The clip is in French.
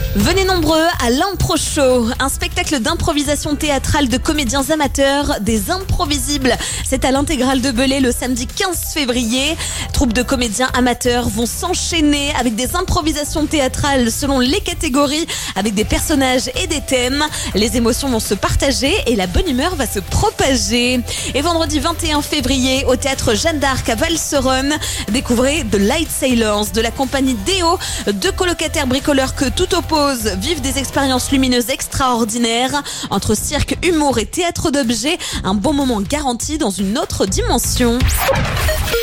Venez nombreux à l'Impro Show, un spectacle d'improvisation théâtrale de comédiens amateurs, des improvisibles. C'est à l'Intégrale de Belay le samedi 15 février. Troupes de comédiens amateurs vont s'enchaîner avec des improvisations théâtrales selon les catégories, avec des personnages et des thèmes. Les émotions vont se partager et la bonne humeur va se propager. Et vendredi 21 février, au théâtre Jeanne d'Arc à Valseronne, découvrez The Light Sailors de la compagnie Déo, deux colocataires bricoleurs que tout oppose vivent des expériences lumineuses extraordinaires. Entre cirque, humour et théâtre d'objets, un bon moment garanti dans une autre dimension.